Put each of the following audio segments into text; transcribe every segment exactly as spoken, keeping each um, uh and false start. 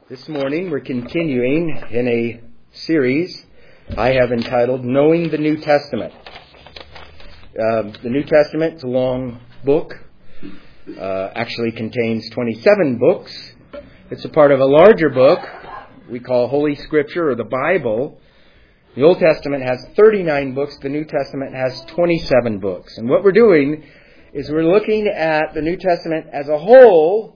This morning we're continuing in a series I have entitled Knowing the New Testament. Uh, the New Testament is a long book, uh, actually contains twenty-seven books. It's a part of a larger book we call Holy Scripture or the Bible. The Old Testament has thirty-nine books, the New Testament has twenty-seven books. And what we're doing is we're looking at the New Testament as a whole,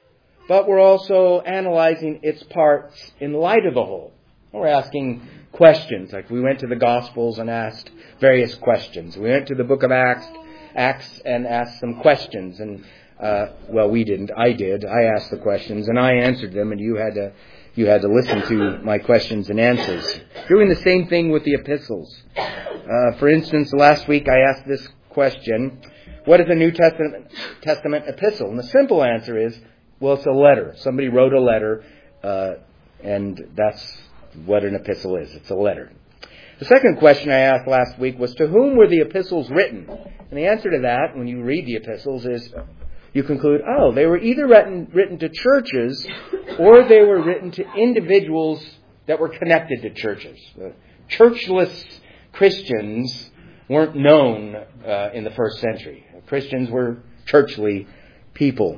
but we're also analyzing its parts in light of the whole. We're asking questions, like we went to the Gospels and asked various questions. We went to the book of Acts, Acts and asked some questions. And, uh, well, we didn't. I did. I asked the questions and I answered them, and you had to, you had to listen to my questions and answers. Doing the same thing with the epistles. Uh, for instance, last week I asked this question: what is a New Testament, Testament epistle? And the simple answer is, well, it's a letter. Somebody wrote a letter, uh, and that's what an epistle is. It's a letter. The second question I asked last week was, to whom were the epistles written? And the answer to that, when you read the epistles, is you conclude, oh, they were either written, written to churches or they were written to individuals that were connected to churches. Uh, churchless Christians weren't known uh, in the first century. Christians were churchly people.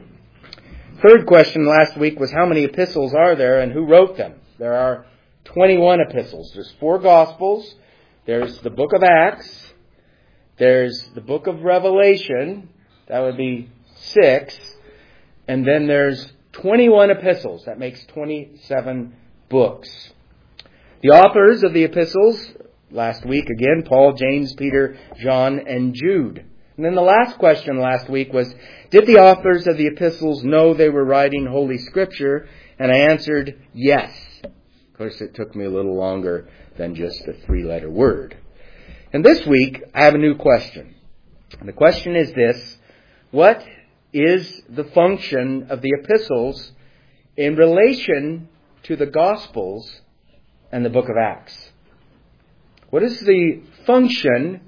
Third question last week was, how many epistles are there and who wrote them? There are twenty-one epistles. There's four Gospels. There's the book of Acts. There's the book of Revelation. That would be six. And then there's twenty-one epistles. That makes twenty-seven books. The authors of the epistles, last week again, Paul, James, Peter, John, and Jude. And then the last question last week was, did the authors of the epistles know they were writing Holy Scripture? And I answered, yes. Of course, it took me a little longer than just a three-letter word. And this week, I have a new question. And the question is this: what is the function of the epistles in relation to the Gospels and the book of Acts? What is the function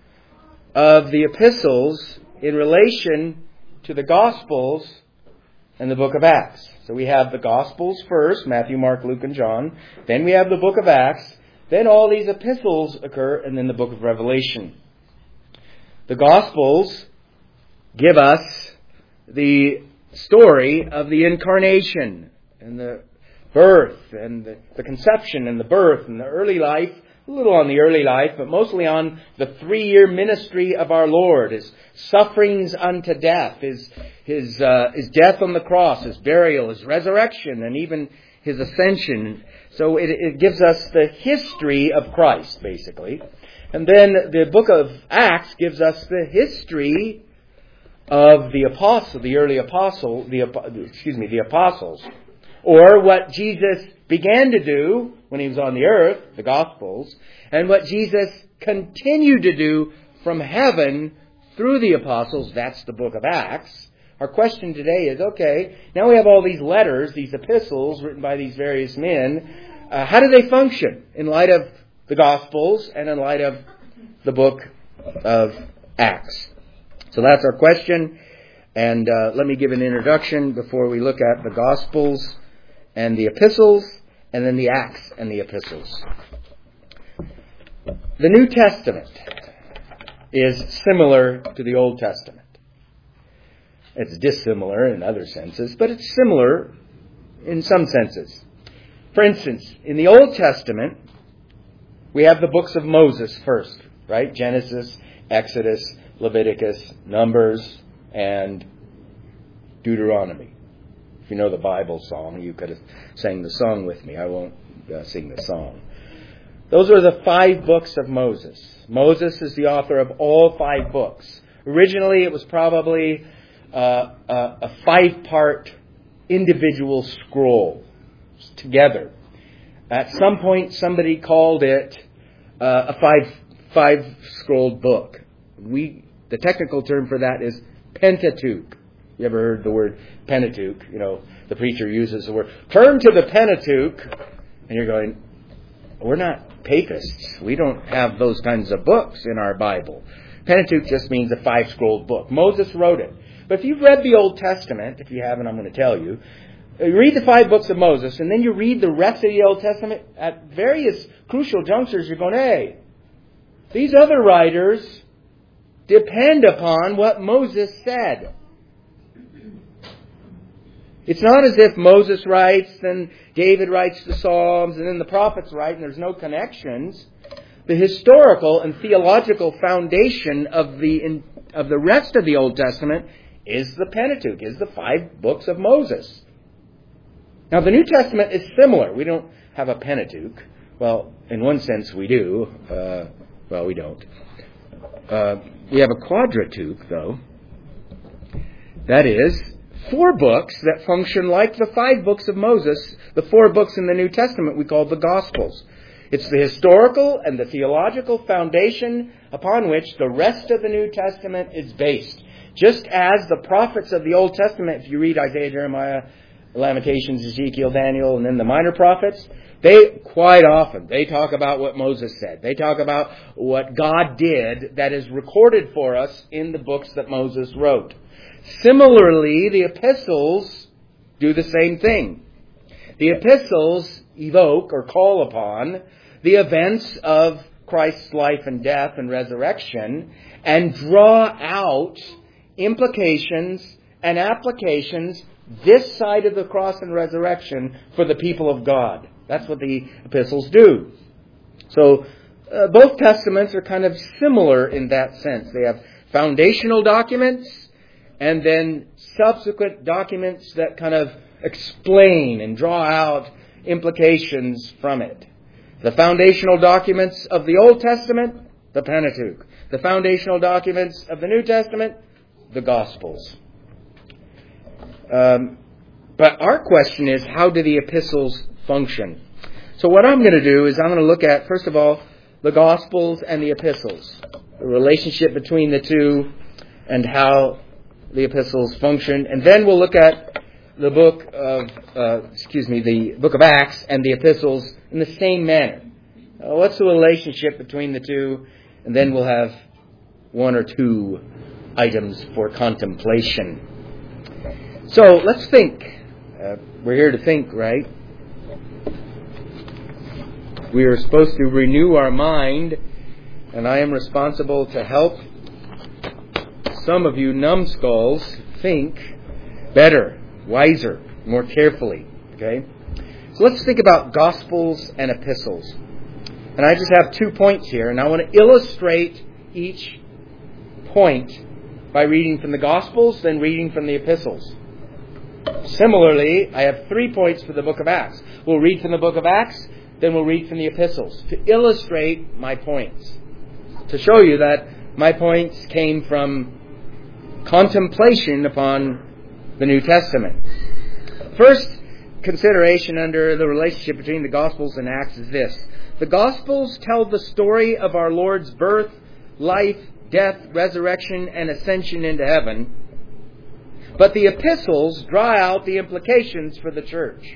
of the epistles in relation to the Gospels and the book of Acts? So we have the Gospels first, Matthew, Mark, Luke, and John. Then we have the book of Acts. Then all these epistles occur, and then the book of Revelation. The Gospels give us the story of the incarnation and the birth and the, the conception and the birth and the early life. A little on the early life, but mostly on the three-year ministry of our Lord, His sufferings unto death, His His uh, His death on the cross, His burial, His resurrection, and even His ascension. So it, it gives us the history of Christ, basically. And then the book of Acts gives us the history of the apostle, the early apostle, the excuse me, the apostles, or what Jesus began to do when He was on the earth, the Gospels, and what Jesus continued to do from heaven through the apostles. That's the book of Acts. Our question today is, okay, now we have all these letters, these epistles written by these various men. Uh, how do they function in light of the Gospels and in light of the book of Acts? So that's our question. And uh, let me give an introduction before we look at the Gospels and the epistles, and then the Acts and the epistles. The New Testament is similar to the Old Testament. It's dissimilar in other senses, but it's similar in some senses. For instance, in the Old Testament, we have the books of Moses first, right? Genesis, Exodus, Leviticus, Numbers, and Deuteronomy. If you know the Bible song, you could have sang the song with me. I won't uh, sing the song. Those are the five books of Moses. Moses is the author of all five books. Originally, it was probably uh, a, a five-part individual scroll together. At some point, somebody called it uh, a five five-scrolled book. We the technical term for that is Pentateuch. You ever heard the word Pentateuch? You know, the preacher uses the word, turn to the Pentateuch, and you're going, we're not papists. We don't have those kinds of books in our Bible. Pentateuch just means a five-scrolled book. Moses wrote it. But if you've read the Old Testament, if you haven't, I'm going to tell you, You read the five books of Moses, and then you read the rest of the Old Testament. At various crucial junctures, you're going, hey, these other writers depend upon what Moses said. It's not as if Moses writes, then David writes the Psalms, and then the prophets write, and there's no connections. The historical and theological foundation of the of the rest of the Old Testament is the Pentateuch, is the five books of Moses. Now, the New Testament is similar. We don't have a Pentateuch. Well, in one sense we do. Uh, well, we don't. Uh, we have a Quadrateuch, though. That is, four books that function like the five books of Moses, the four books in the New Testament we call the Gospels. It's the historical and the theological foundation upon which the rest of the New Testament is based. Just as the prophets of the Old Testament, if you read Isaiah, Jeremiah, Lamentations, Ezekiel, Daniel, and then the minor prophets, they quite often, they talk about what Moses said. They talk about what God did that is recorded for us in the books that Moses wrote. Similarly, the epistles do the same thing. The epistles evoke or call upon the events of Christ's life and death and resurrection and draw out implications and applications this side of the cross and resurrection for the people of God. That's what the epistles do. So uh, both testaments are kind of similar in that sense. They have foundational documents and then subsequent documents that kind of explain and draw out implications from it. The foundational documents of the Old Testament, the Pentateuch. The foundational documents of the New Testament, the Gospels. Um, but our question is, how do the epistles function? So what I'm going to do is I'm going to look at, first of all, the Gospels and the epistles. The relationship between the two and how the epistles function. And then we'll look at the book of, uh, excuse me, the book of Acts and the epistles in the same manner. Uh, what's the relationship between the two? And then we'll have one or two items for contemplation. So let's think. Uh, we're here to think, right? We are supposed to renew our mind, and I am responsible to help some of you numbskulls think better, wiser, more carefully. Okay? So let's think about Gospels and epistles. And I just have two points here, and I want to illustrate each point by reading from the Gospels, then reading from the epistles. Similarly, I have three points for the book of Acts. We'll read from the book of Acts, then we'll read from the epistles to illustrate my points. To show you that my points came from contemplation upon the New Testament. First consideration under the relationship between the Gospels and Acts is this. The Gospels tell the story of our Lord's birth, life, death, resurrection, and ascension into heaven. But the epistles draw out the implications for the church.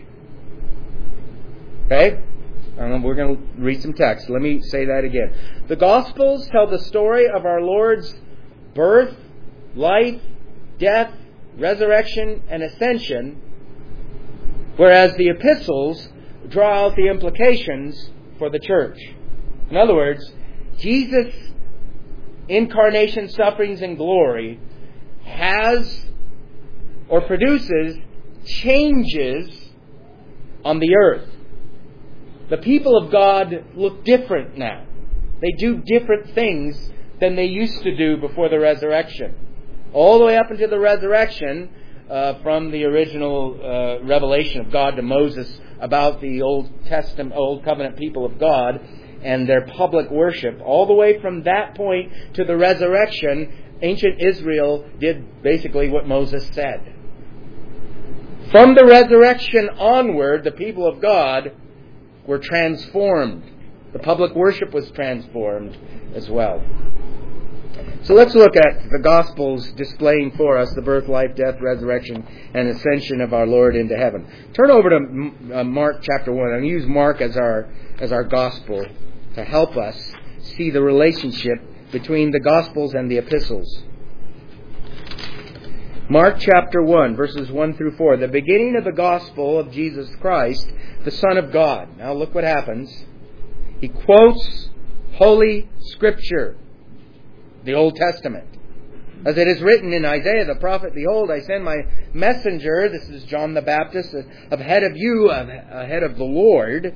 Okay? Um, we're going to read some text. Let me say that again. The Gospels tell the story of our Lord's birth, life, death, resurrection, and ascension, whereas the epistles draw out the implications for the church. In other words, Jesus' incarnation, sufferings, and glory has or produces changes on the earth. The people of God look different now. They do different things than they used to do before the resurrection. All the way up until the resurrection, uh, from the original uh, revelation of God to Moses about the Old Testament, Old Covenant people of God and their public worship, all the way from that point to the resurrection, ancient Israel did basically what Moses said. From the resurrection onward, the people of God were transformed. The public worship was transformed as well. So let's look at the Gospels displaying for us the birth, life, death, resurrection, and ascension of our Lord into heaven. Turn over to Mark chapter one. I'm going to use Mark as our, as our Gospel to help us see the relationship between the Gospels and the epistles. Mark chapter one, verses one through four. The beginning of the gospel of Jesus Christ, the Son of God. Now look what happens. He quotes Holy Scripture, the Old Testament. As it is written in Isaiah the prophet, "Behold, I send my messenger," this is John the Baptist, "ahead of you, ahead of the Lord,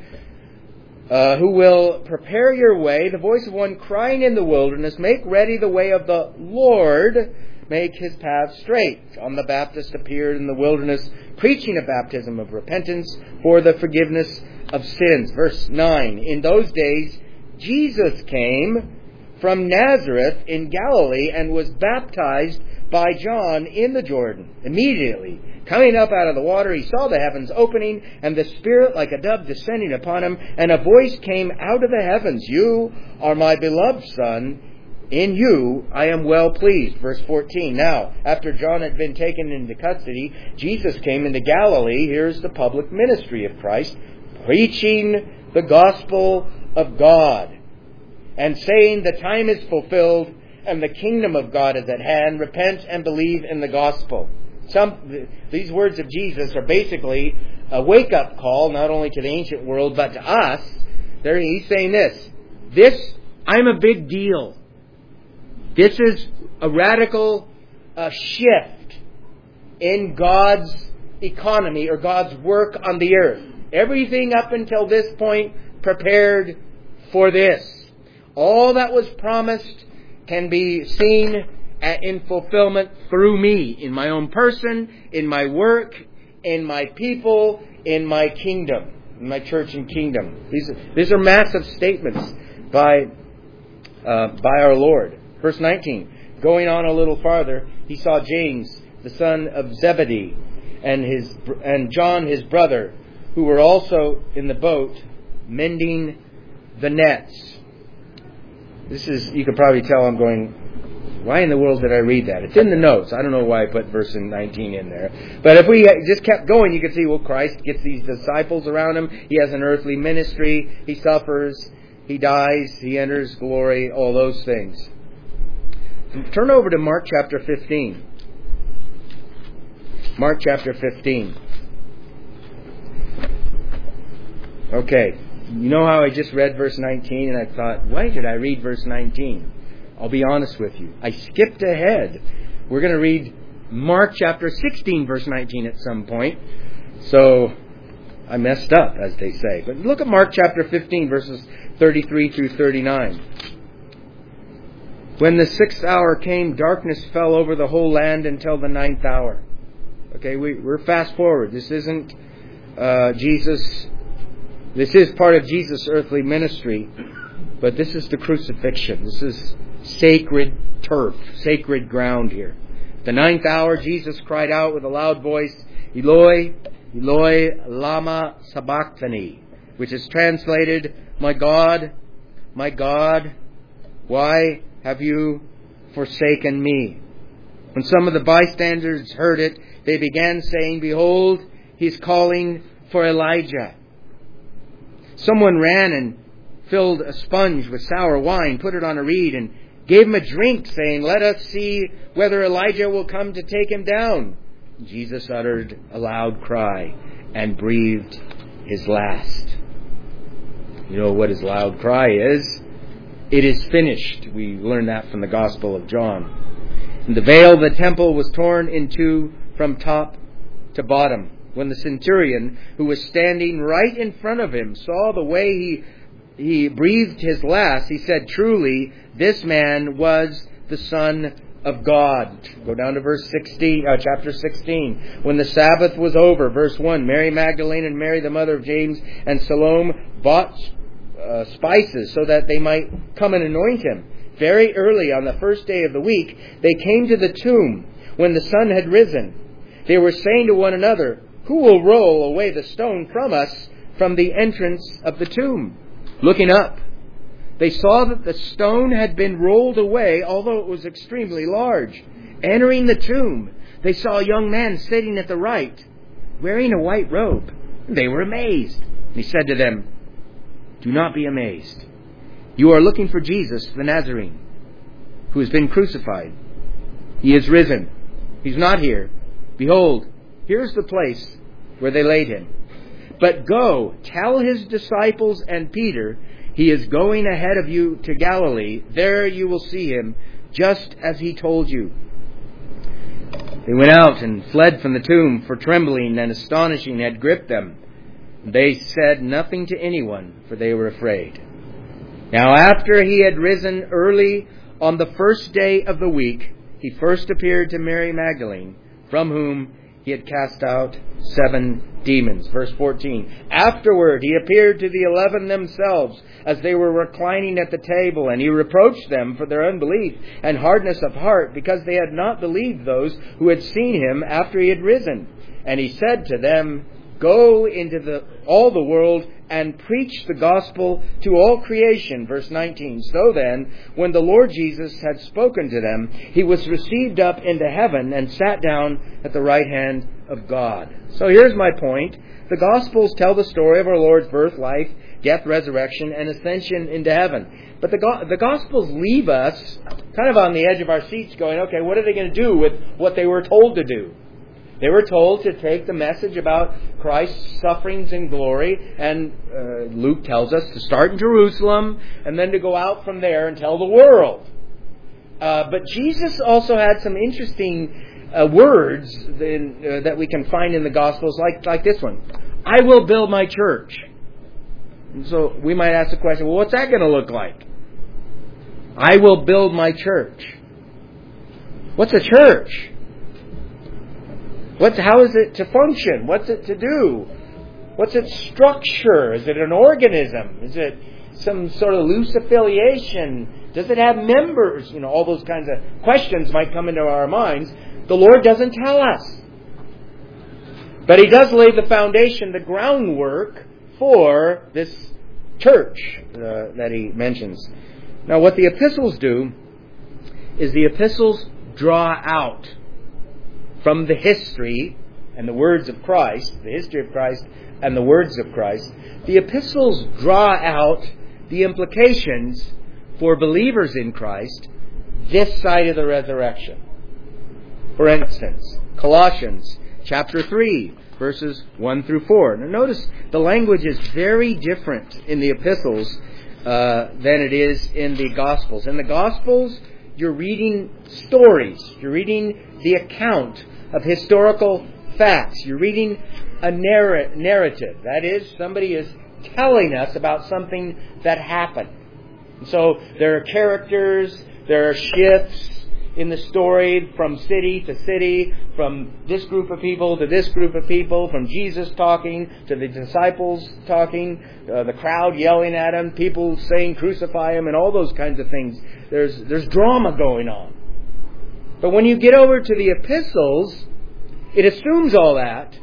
uh, who will prepare your way, the voice of one crying in the wilderness, make ready the way of the Lord, make his path straight." John the Baptist appeared in the wilderness, preaching a baptism of repentance for the forgiveness of sins. Verse nine, "In those days Jesus came from Nazareth in Galilee and was baptized by John in the Jordan. Immediately, coming up out of the water, he saw the heavens opening and the Spirit like a dove descending upon him. And a voice came out of the heavens, 'You are my beloved Son. In you I am well pleased.'" Verse fourteen. "Now, after John had been taken into custody, Jesus came into Galilee." Here's the public ministry of Christ, preaching the gospel of God, and saying, "The time is fulfilled and the kingdom of God is at hand. Repent and believe in the gospel." Some these words of Jesus are basically a wake-up call, not only to the ancient world, but to us. There he's saying this. This, I'm a big deal. This is a radical uh, shift in God's economy or God's work on the earth. Everything up until this point prepared for this. All that was promised can be seen in fulfillment through me, in my own person, in my work, in my people, in my kingdom, in my church and kingdom. These are, these are massive statements by uh, by our Lord. Verse nineteen, going on a little farther, he saw James, the son of Zebedee, and his and John, his brother, who were also in the boat, mending the nets. This is, you could probably tell I'm going, why in the world did I read that? It's in the notes. I don't know why I put verse nineteen in there. But if we just kept going, you could see, well, Christ gets these disciples around him. He has an earthly ministry. He suffers. He dies. He enters glory. All those things. Turn over to Mark chapter fifteen. Mark chapter fifteen. Okay. You know how I just read verse nineteen and I thought, why did I read verse nineteen? I'll be honest with you. I skipped ahead. We're going to read Mark chapter sixteen, verse nineteen at some point. So I messed up, as they say. But look at Mark chapter fifteen, verses thirty-three through thirty-nine. "When the sixth hour came, darkness fell over the whole land until the ninth hour." Okay, we, we're fast forward. This isn't uh, Jesus... This is part of Jesus' earthly ministry, but this is the crucifixion. This is sacred turf, sacred ground here. The ninth hour, Jesus cried out with a loud voice, "Eloi, Eloi, lama sabachthani," which is translated, "My God, my God, why have you forsaken me?" When some of the bystanders heard it, they began saying, "Behold, he's calling for Elijah." Someone ran and filled a sponge with sour wine, put it on a reed, and gave him a drink, saying, "Let us see whether Elijah will come to take him down." Jesus uttered a loud cry and breathed his last. You know what his loud cry is? It is finished. We learn that from the Gospel of John. And the veil of the temple was torn in two from top to bottom. When the centurion, who was standing right in front of him, saw the way he he breathed his last, he said, "Truly, this man was the Son of God." Go down to verse sixteen, uh, chapter sixteen. "When the Sabbath was over," verse one, "Mary Magdalene and Mary, the mother of James, and Salome bought uh, spices so that they might come and anoint him. Very early on the first day of the week, they came to the tomb when the sun had risen. They were saying to one another, 'Who will roll away the stone from us from the entrance of the tomb?' Looking up, they saw that the stone had been rolled away, although it was extremely large. Entering the tomb, they saw a young man sitting at the right, wearing a white robe. They were amazed. He said to them, 'Do not be amazed. You are looking for Jesus, the Nazarene, who has been crucified. He is risen. He's not here. Behold, here's the place where they laid him. But go, tell his disciples and Peter, he is going ahead of you to Galilee. There you will see him, just as he told you." They went out and fled from the tomb, for trembling and astonishing had gripped them. They said nothing to anyone, for they were afraid. Now after he had risen early on the first day of the week, he first appeared to Mary Magdalene, from whom he had cast out seven demons. Verse fourteen. Afterward he appeared to the eleven themselves, as they were reclining at the table, and he reproached them for their unbelief and hardness of heart, because they had not believed those who had seen him after he had risen. And he said to them, "Go into the, all the world and preach the gospel to all creation." Verse nineteen. So then, when the Lord Jesus had spoken to them, he was received up into heaven and sat down at the right hand of God. So here's my point. The Gospels tell the story of our Lord's birth, life, death, resurrection, and ascension into heaven. But the, go- the Gospels leave us kind of on the edge of our seats going, okay, what are they going to do with what they were told to do? They were told to take the message about Christ's sufferings and glory, and uh, Luke tells us to start in Jerusalem and then to go out from there and tell the world. Uh, but Jesus also had some interesting uh, words in, uh, that we can find in the Gospels, like, like this one. "I will build my church." And so we might ask the question, well, what's that going to look like? I will build my church. What's a church? What's, how is it to function? What's it to do? What's its structure? Is it an organism? Is it some sort of loose affiliation? Does it have members? You know, all those kinds of questions might come into our minds. The Lord doesn't tell us. But He does lay the foundation, the groundwork for this church uh, that He mentions. Now, what the epistles do is the epistles draw out from the history and the words of Christ, the history of Christ and the words of Christ, the epistles draw out the implications for believers in Christ this side of the resurrection. For instance, Colossians chapter three, verses one through four. Now notice the language is very different in the epistles uh, than it is in the Gospels. In the Gospels, you're reading stories. You're reading the account of historical facts. You're reading a narr- narrative. That is, somebody is telling us about something that happened. And so there are characters, there are shifts in the story from city to city, from this group of people to this group of people, from Jesus talking to the disciples talking, uh, the crowd yelling at Him, people saying crucify Him, and all those kinds of things. There's, there's drama going on. But when you get over to the epistles, it assumes all that,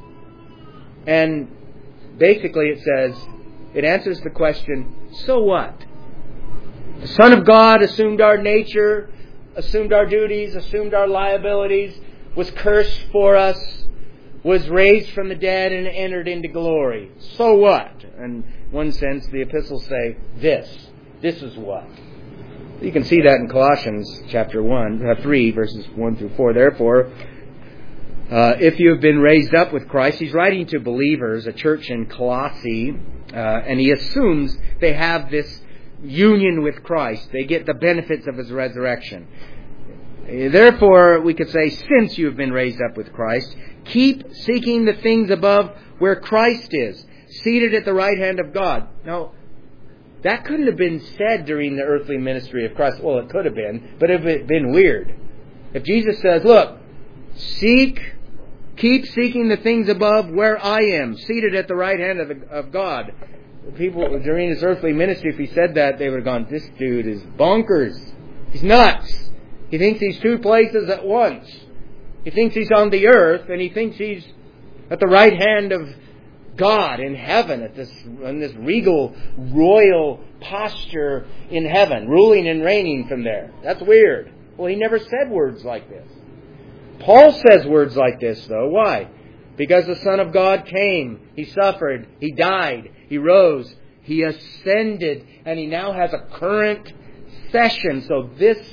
and basically it says, it answers the question, so what? The Son of God assumed our nature, assumed our duties, assumed our liabilities, was cursed for us, was raised from the dead and entered into glory. So what? In one sense, the epistles say this. This is what. You can see that in Colossians chapter one, uh, three, verses one through four. Therefore, uh, if you have been raised up with Christ, he's writing to believers, a church in Colossae, uh, and he assumes they have this union with Christ. They get the benefits of His resurrection. Therefore, we could say, since you have been raised up with Christ, keep seeking the things above where Christ is, seated at the right hand of God. Now, that couldn't have been said during the earthly ministry of Christ. Well, it could have been, but it would have been weird. If Jesus says, look, seek, keep seeking the things above where I am, seated at the right hand of, the, of God. People during His earthly ministry, if He said that, they would have gone, this dude is bonkers. He's nuts. He thinks He's two places at once. He thinks He's on the earth, and He thinks He's at the right hand of God in heaven, at this, in this regal, royal posture in heaven, ruling and reigning from there. That's weird. Well, He never said words like this. Paul says words like this, though. Why? Because the Son of God came, He suffered, He died, He rose, He ascended, and He now has a current session. So this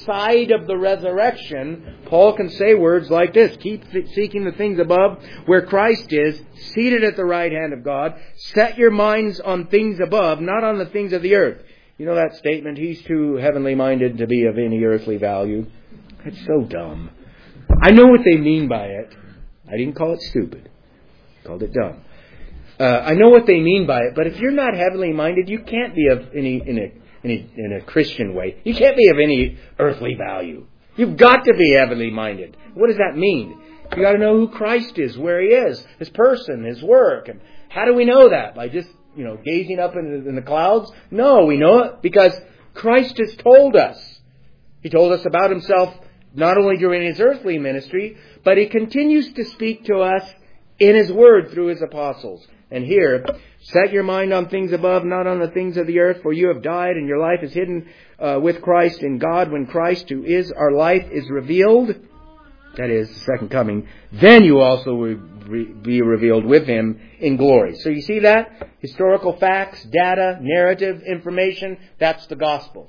side of the resurrection, Paul can say words like this: keep seeking the things above where Christ is, seated at the right hand of God. Set your minds on things above, not on the things of the earth. You know that statement, he's too heavenly minded to be of any earthly value? It's so dumb. I know what they mean by it. I didn't call it stupid. I called it dumb. Uh, I know what they mean by it, but if you're not heavenly minded, you can't be of any in a, in a in a Christian way. You can't be of any earthly value. You've got to be heavenly minded. What does that mean? You got to know who Christ is, where He is, His person, His work. And how do we know that? By just, you know, gazing up in the, in the clouds? No, we know it because Christ has told us. He told us about Himself not only during His earthly ministry, but He continues to speak to us in His Word through His apostles. And here, set your mind on things above, not on the things of the earth, for you have died and your life is hidden uh, with Christ in God. When Christ, who is our life, is revealed, that is, the second coming, then you also will be revealed with Him in glory. So you see that? Historical facts, data, narrative, information, that's the Gospels.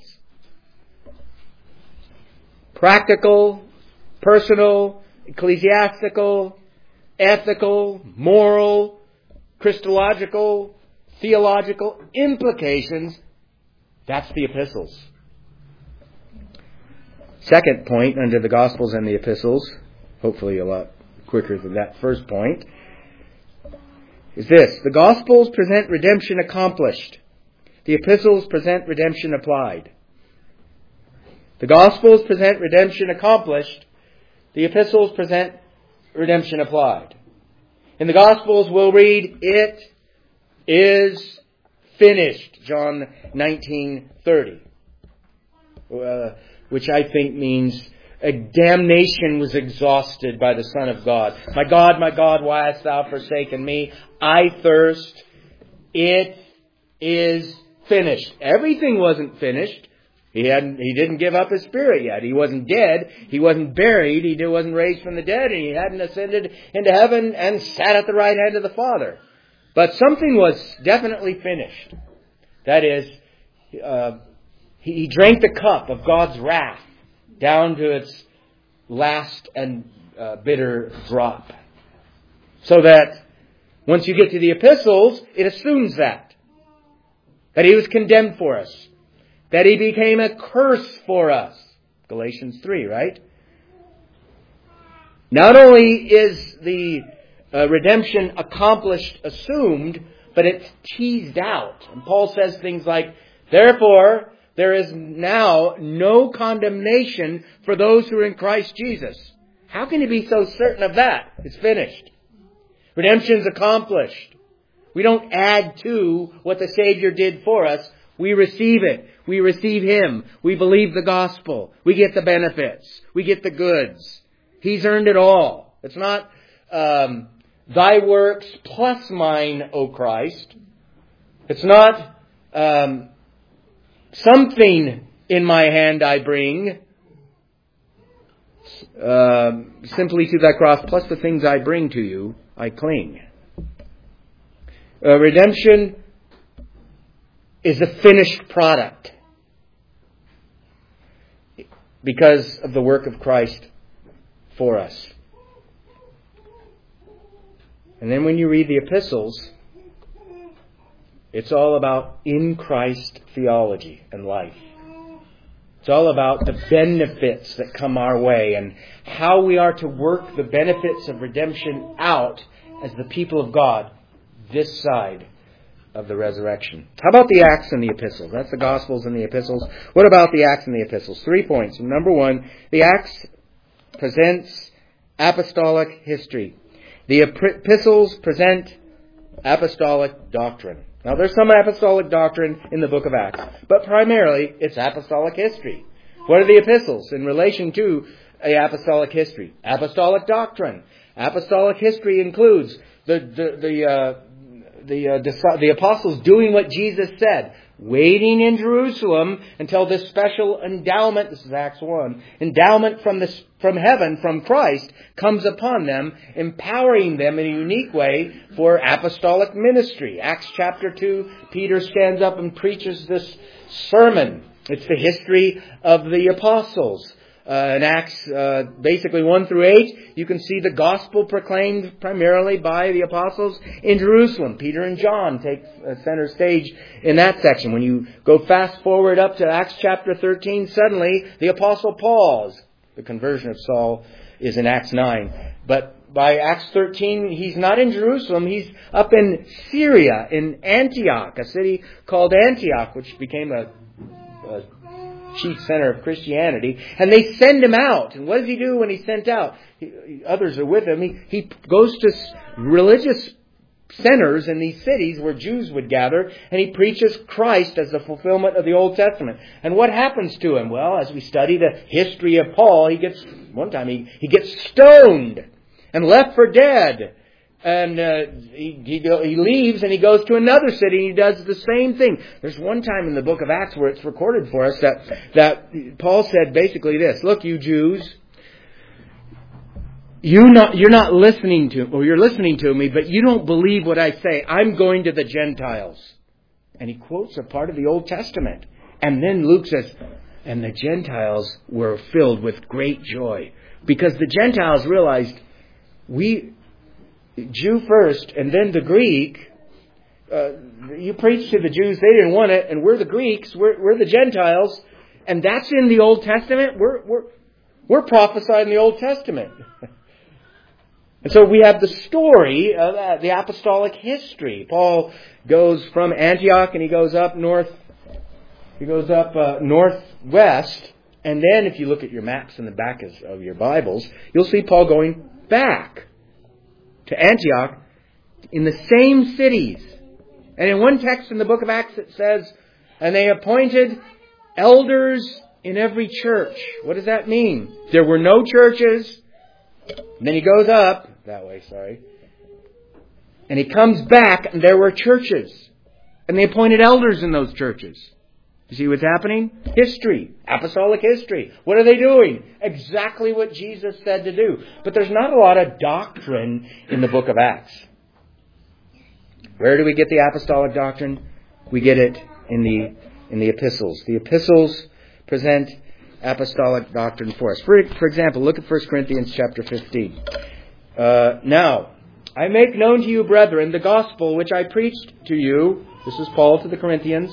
Practical, personal, ecclesiastical, ethical, moral, Christological, theological implications, that's the epistles. Second point under the Gospels and the epistles, hopefully a lot quicker than that first point, is this: the Gospels present redemption accomplished. The epistles present redemption applied. The Gospels present redemption accomplished. The epistles present redemption applied. In the Gospels, we'll read, "It is finished," John nineteen thirty, uh, which I think means a damnation was exhausted by the Son of God. "My God, my God, why hast thou forsaken me? I thirst. It is finished." Everything wasn't finished. He hadn't. He didn't give up His Spirit yet. He wasn't dead. He wasn't buried. He wasn't raised from the dead. And He hadn't ascended into heaven and sat at the right hand of the Father. But something was definitely finished. That is, uh, he, he drank the cup of God's wrath down to its last and uh, bitter drop. So that once you get to the epistles, it assumes that. That He was condemned for us. That He became a curse for us. Galatians three, right? Not only is the uh, redemption accomplished assumed, but it's teased out. And Paul says things like, "Therefore, there is now no condemnation for those who are in Christ Jesus." How can you be so certain of that? It's finished. Redemption's accomplished. We don't add to what the Savior did for us. We receive it. We receive Him. We believe the gospel. We get the benefits. We get the goods. He's earned it all. It's not um, thy works plus mine, O Christ. It's not um, something in my hand I bring uh, simply to thy cross, plus the things I bring to you, I cling. Uh, redemption is a finished product because of the work of Christ for us. And then when you read the epistles, it's all about in Christ theology and life. It's all about the benefits that come our way and how we are to work the benefits of redemption out as the people of God this side of the resurrection. How about the Acts and the epistles? That's the Gospels and the epistles. What about the Acts and the epistles? Three points. Number one, the Acts presents apostolic history. The epistles present apostolic doctrine. Now, there's some apostolic doctrine in the book of Acts, but primarily it's apostolic history. What are the epistles in relation to a apostolic history? Apostolic doctrine. Apostolic history includes the the the uh, the, uh, the apostles doing what Jesus said, waiting in Jerusalem until this special endowment, this is Acts one, endowment from the, from heaven, from Christ, comes upon them, empowering them in a unique way for apostolic ministry. Acts chapter two, Peter stands up and preaches this sermon It's the history of the apostles. Uh, in Acts, uh, basically one through eight, you can see the gospel proclaimed primarily by the apostles in Jerusalem. Peter and John take uh, center stage in that section. When you go fast forward up to Acts chapter thirteen, suddenly the apostle Paul's, the conversion of Saul is in Acts nine. But by Acts thirteen, he's not in Jerusalem. He's up in Syria, in Antioch, a city called Antioch, which became a, a chief center of Christianity. And they send him out. And what does he do when he's sent out? He, others are with him. He, he goes to religious centers in these cities where Jews would gather, and he preaches Christ as the fulfillment of the Old Testament. And what happens to him? Well, as we study the history of Paul, he gets, one time he, he gets stoned and left for dead. And uh, he, he he leaves and he goes to another city and he does the same thing. There's one time in the book of Acts where it's recorded for us that, that Paul said basically this: look, you Jews, you not, you're not listening to, or you're listening to me, but you don't believe what I say. I'm going to the Gentiles. And he quotes a part of the Old Testament. And then Luke says, and the Gentiles were filled with great joy. Because the Gentiles realized, we... Jew first, and then the Greek. Uh, you preach to the Jews, they didn't want it, and we're the Greeks, we're, we're the Gentiles, and that's in the Old Testament. We're we're we're prophesied in the Old Testament, and so we have the story of uh, the apostolic history. Paul goes from Antioch and he goes up north. He goes up uh, northwest, and then if you look at your maps in the back of your Bibles, you'll see Paul going back to Antioch in the same cities. And in one text in the book of Acts it says, and they appointed elders in every church. What does that mean? There were no churches. And then he goes up, that way, sorry. And he comes back and there were churches. And they appointed elders in those churches. You see what's happening? History. Apostolic history. What are they doing? Exactly what Jesus said to do. But there's not a lot of doctrine in the book of Acts. Where do we get the apostolic doctrine? We get it in the in the epistles. The epistles present apostolic doctrine for us. For, for example, look at First Corinthians chapter fifteen. Uh, now, I make known to you, brethren, the gospel which I preached to you. This is Paul to the Corinthians.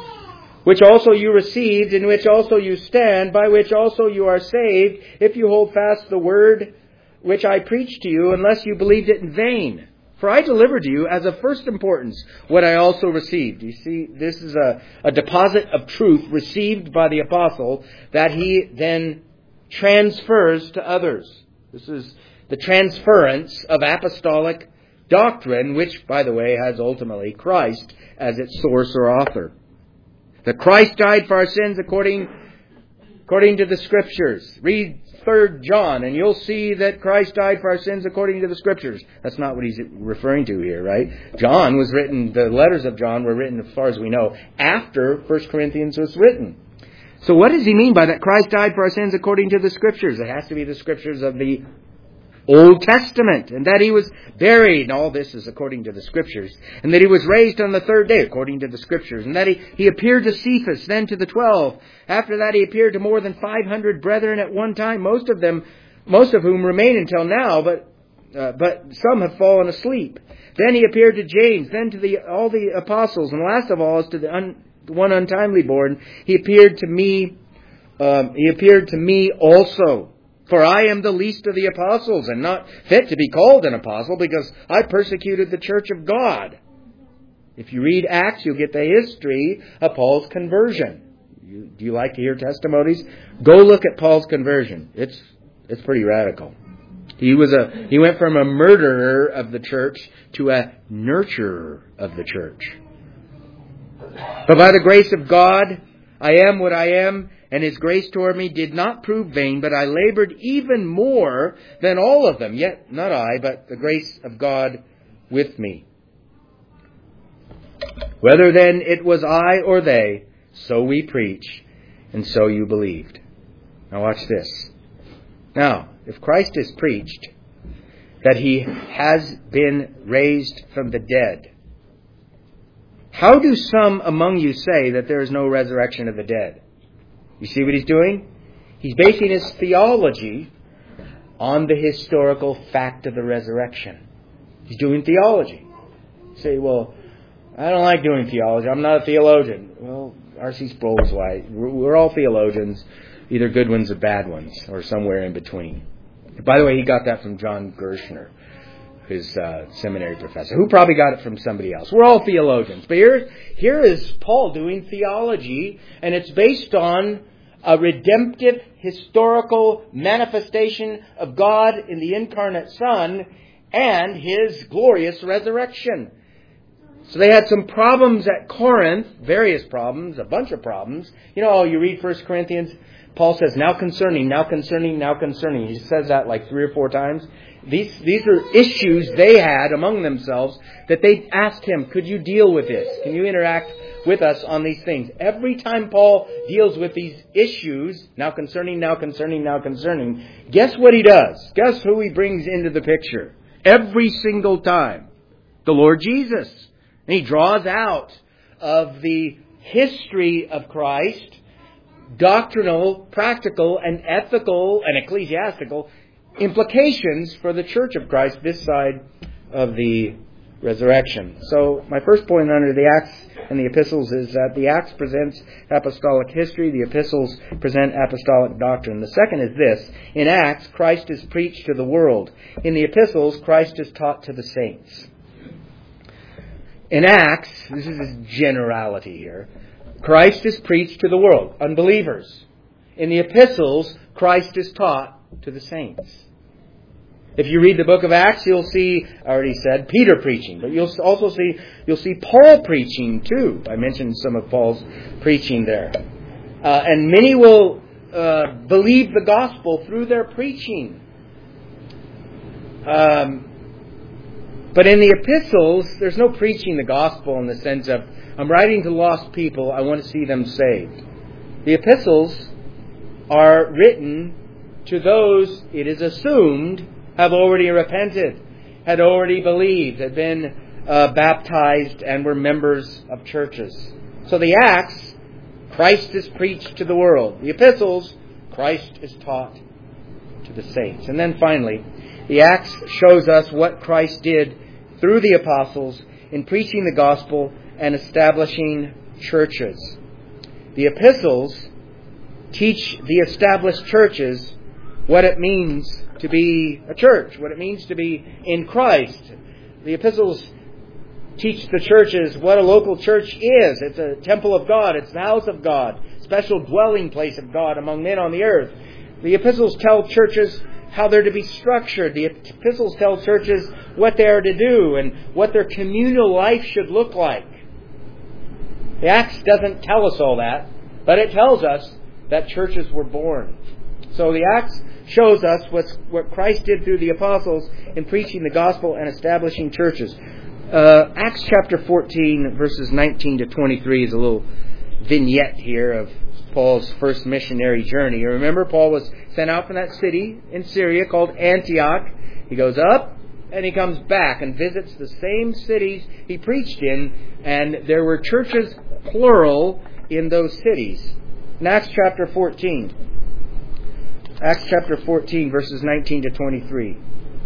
Which also you received, in which also you stand, by which also you are saved, if you hold fast the word which I preached to you, unless you believed it in vain. For I delivered to you as of first importance what I also received. You see, this is a, a deposit of truth received by the apostle that he then transfers to others. This is the transference of apostolic doctrine, which, by the way, has ultimately Christ as its source or author. That Christ died for our sins according, according to the Scriptures. Read Third John and you'll see that Christ died for our sins according to the Scriptures. That's not what he's referring to here, right? John was written, the letters of John were written, as far as we know, after First Corinthians was written. So what does he mean by that Christ died for our sins according to the Scriptures? It has to be the Scriptures of the Old Testament, and that he was buried, and all this is according to the Scriptures, and that he was raised on the third day according to the Scriptures, and that he, he appeared to Cephas, then to the twelve. After that he appeared to more than five hundred brethren at one time, most of them, most of whom remain until now, but uh, but some have fallen asleep. Then he appeared to James, then to the all the apostles, and last of all, as to the un, one untimely born, he appeared to me. Um, he appeared to me also. For I am the least of the apostles, and not fit to be called an apostle, because I persecuted the church of God. If you read Acts, you'll get the history of Paul's conversion. You, do you like to hear testimonies? Go look at Paul's conversion. It's it's pretty radical. He was a he went from a murderer of the church to a nurturer of the church. But by the grace of God, I am what I am, and His grace toward me did not prove vain, but I labored even more than all of them. Yet not I, but the grace of God with me. Whether then it was I or they, so we preach, and so you believed. Now watch this. Now, if Christ is preached that He has been raised from the dead, how do some among you say that there is no resurrection of the dead? You see what he's doing? He's basing his theology on the historical fact of the resurrection. He's doing theology. You say, well, I don't like doing theology. I'm not a theologian. Well, R C Sproul is right. We're all theologians, either good ones or bad ones, or somewhere in between. By the way, he got that from John Gershner, his uh, seminary professor, who probably got it from somebody else. We're all theologians. But here, here is Paul doing theology, and it's based on a redemptive, historical manifestation of God in the incarnate Son and His glorious resurrection. So they had some problems at Corinth, various problems, a bunch of problems. You know, you read First Corinthians, Paul says, now concerning, now concerning, now concerning. He says that like three or four times. These, these are issues they had among themselves that they asked him, could you deal with this? Can you interact with us on these things? Every time Paul deals with these issues, now concerning, now concerning, now concerning, guess what he does? Guess who he brings into the picture? Every single time. The Lord Jesus. And he draws out of the history of Christ doctrinal, practical, and ethical, and ecclesiastical implications for the Church of Christ this side of the resurrection. So my first point under the Acts and the epistles is that the Acts presents apostolic history, the epistles present apostolic doctrine. The second is this: in Acts, Christ is preached to the world. In the epistles, Christ is taught to the saints. In Acts, this is a generality here, Christ is preached to the world, unbelievers. In the epistles, Christ is taught to the saints. If you read the book of Acts, you'll see, I already said, Peter preaching, but you'll also see, you'll see Paul preaching too. I mentioned some of Paul's preaching there. Uh, and many will uh, believe the gospel through their preaching. Um, but in the epistles, there's no preaching the gospel in the sense of, I'm writing to lost people, I want to see them saved. The epistles are written to those, it is assumed, have already repented, had already believed, had been uh, baptized, and were members of churches. So the Acts, Christ is preached to the world. The epistles, Christ is taught to the saints. And then finally, the Acts shows us what Christ did through the apostles in preaching the gospel and establishing churches. The epistles teach the established churches what it means to be a church, what it means to be in Christ. The epistles teach the churches what a local church is. It's a temple of God. It's the house of God, special dwelling place of God among men on the earth. The epistles tell churches how they're to be structured. The epistles tell churches what they are to do and what their communal life should look like. The Acts doesn't tell us all that, but it tells us that churches were born. So the Acts shows us what's, what Christ did through the apostles in preaching the gospel and establishing churches. Uh, Acts chapter fourteen, verses nineteen to twenty-three is a little vignette here of Paul's first missionary journey. You remember, Paul was sent out from that city in Syria called Antioch. He goes up and he comes back and visits the same cities he preached in, and there were churches, plural, in those cities. In Acts chapter fourteen. Acts chapter fourteen, verses nineteen to twenty-three.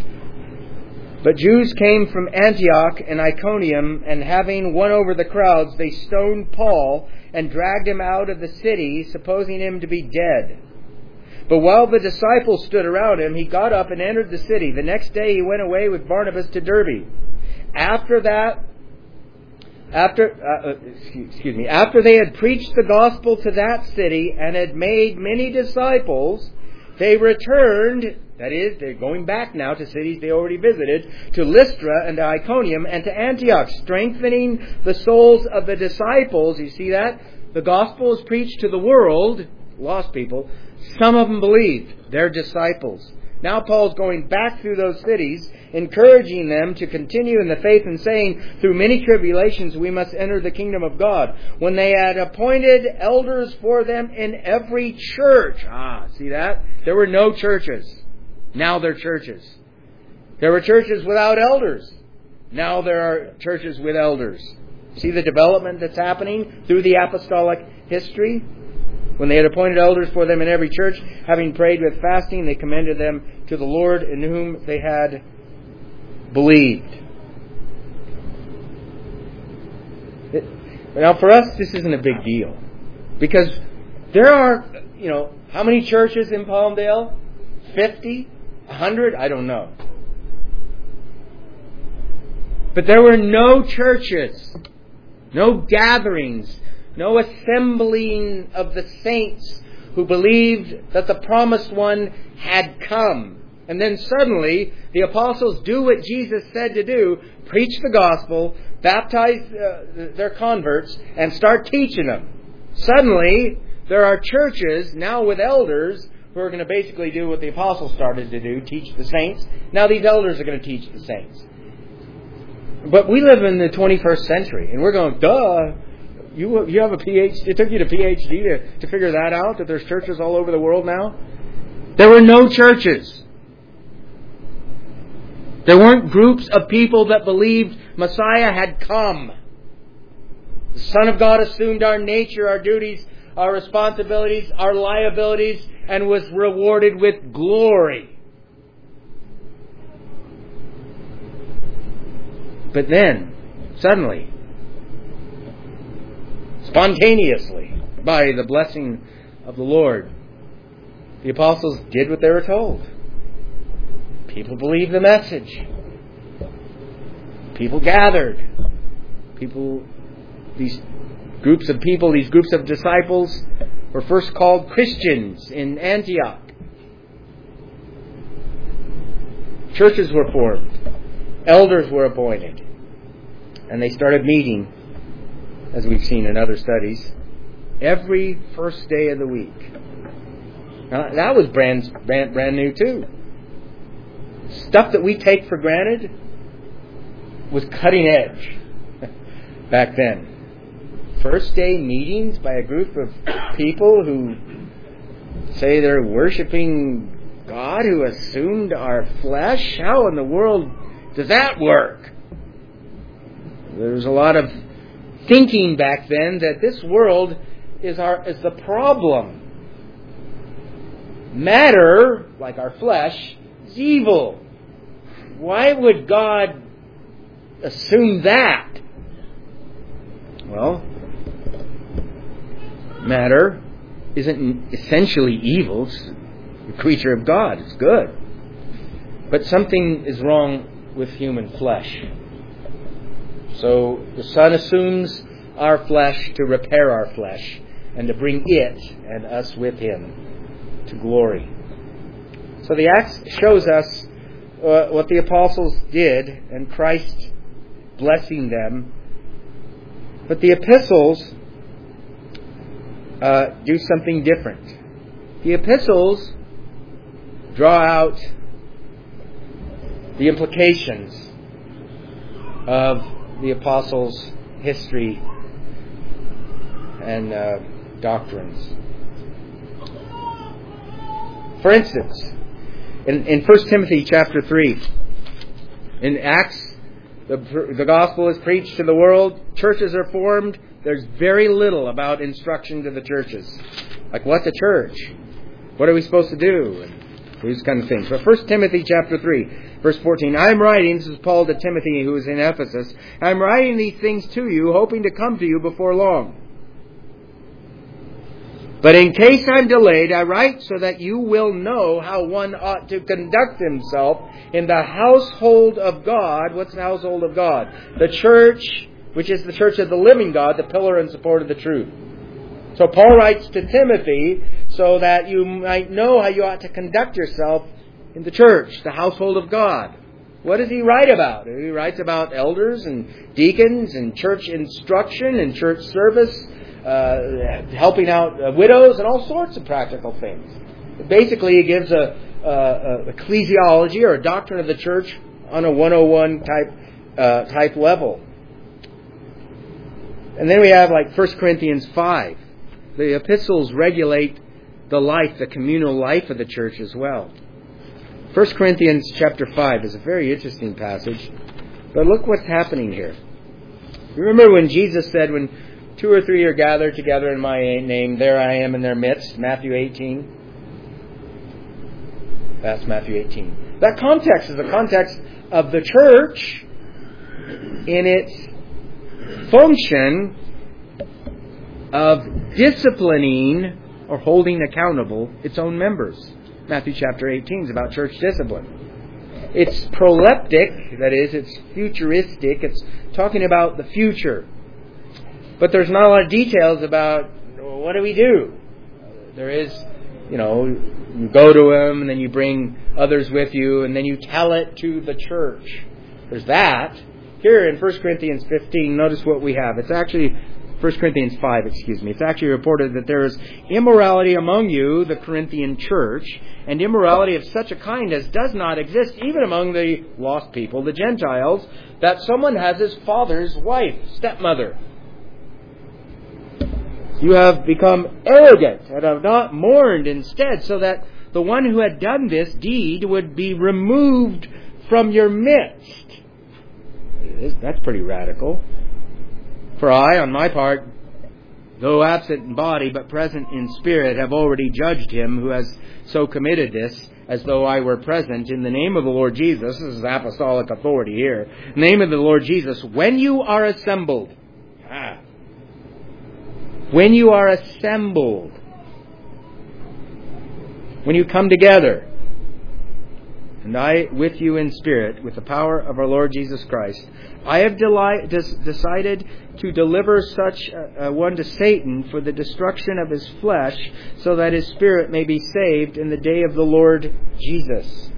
But Jews came from Antioch and Iconium, and having won over the crowds, they stoned Paul and dragged him out of the city, supposing him to be dead. But while the disciples stood around him, he got up and entered the city. The next day he went away with Barnabas to Derbe. After that, after uh, excuse, excuse me, after they had preached the gospel to that city and had made many disciples, they returned, that is, they're going back now to cities they already visited, to Lystra and to Iconium and to Antioch, strengthening the souls of the disciples. You see that? The gospel is preached to the world, lost people. Some of them believed. They're disciples. Now Paul's going back through those cities, encouraging them to continue in the faith and saying, through many tribulations we must enter the kingdom of God. When they had appointed elders for them in every church. Ah, see that? There were no churches. Now there are churches. There were churches without elders. Now there are churches with elders. See the development that's happening through the apostolic history? When they had appointed elders for them in every church, having prayed with fasting, they commended them to the Lord in whom they had believed. It, now for us, this isn't a big deal. Because there are, you know, how many churches in Palmdale? fifty? one hundred? I don't know. But there were no churches, no gatherings, no assembling of the saints who believed that the promised one had come. And then suddenly, the apostles do what Jesus said to do, preach the gospel, baptize uh, their converts, and start teaching them. Suddenly, there are churches now with elders who are going to basically do what the apostles started to do, teach the saints. Now these elders are going to teach the saints. But we live in the twenty-first century, and we're going, duh, you you have a PhD, it took you to PhD to, to figure that out, that there's churches all over the world now? There were no churches. There weren't groups of people that believed Messiah had come. The Son of God assumed our nature, our duties, our responsibilities, our liabilities, and was rewarded with glory. But then, suddenly, spontaneously, by the blessing of the Lord, the apostles did what they were told. People believed the message. People gathered. People, these groups of people, these groups of disciples were first called Christians in Antioch. Churches were formed. Elders were appointed. And they started meeting, as we've seen in other studies, every first day of the week. Now, that was brand, brand, brand new too. Stuff that we take for granted was cutting edge back then. First day meetings by a group of people who say they're worshiping God who assumed our flesh. How in the world does that work? There was a lot of thinking back then that this world is our is the problem. Matter, like our flesh, is evil. Why would God assume that? Well, matter isn't essentially evil. It's a creature of God. It's good. But something is wrong with human flesh. So the Son assumes our flesh to repair our flesh and to bring it and us with Him to glory. So the Acts shows us uh, what the apostles did and Christ blessing them. But the epistles uh, do something different. The epistles draw out the implications of the apostles' history and uh, doctrines. For instance, in, in First Timothy chapter three, in Acts, the, the gospel is preached to the world, churches are formed, there's very little about instruction to the churches. Like, what's a church? What are we supposed to do? And these kind of things. But First Timothy chapter three, verse fourteen, I am writing, this is Paul to Timothy who is in Ephesus, I am writing these things to you, hoping to come to you before long. But in case I'm delayed, I write so that you will know how one ought to conduct himself in the household of God. What's the household of God? The church, which is the church of the living God, the pillar and support of the truth. So Paul writes to Timothy so that you might know how you ought to conduct yourself in the church, the household of God. What does he write about? He writes about elders and deacons and church instruction and church service, uh, helping out uh, widows and all sorts of practical things. Basically, he gives a, a, a ecclesiology or a doctrine of the church on a one oh one type uh, type level. And then we have like First Corinthians five. The epistles regulate the life, the communal life of the church as well. First Corinthians chapter five is a very interesting passage. But look what's happening here. You remember when Jesus said, when two or three are gathered together in my name, there I am in their midst. Matthew eighteen. That's Matthew eighteen. That context is the context of the church in its function of disciplining or holding accountable its own members. Matthew chapter eighteen is about church discipline. It's proleptic, that is, it's futuristic. It's talking about the future. But there's not a lot of details about, well, what do we do? There is, you know, you go to them and then you bring others with you and then you tell it to the church. There's that. Here in First Corinthians fifteen, notice what we have. It's actually First Corinthians five, excuse me. It's actually reported that there is immorality among you, the Corinthian church, and immorality of such a kind as does not exist even among the lost people, the Gentiles, that someone has his father's wife, stepmother. You have become arrogant and have not mourned instead, so that the one who had done this deed would be removed from your midst. That's pretty radical. For I, on my part, though absent in body but present in spirit, have already judged him who has so committed this, as though I were present, in the name of the Lord Jesus. This is apostolic authority here. In the name of the Lord Jesus, when you are assembled, ah, when you are assembled, when you come together, and I with you in spirit, with the power of our Lord Jesus Christ, I have deli- des- decided to deliver such a, a one to Satan for the destruction of his flesh, so that his spirit may be saved in the day of the Lord Jesus.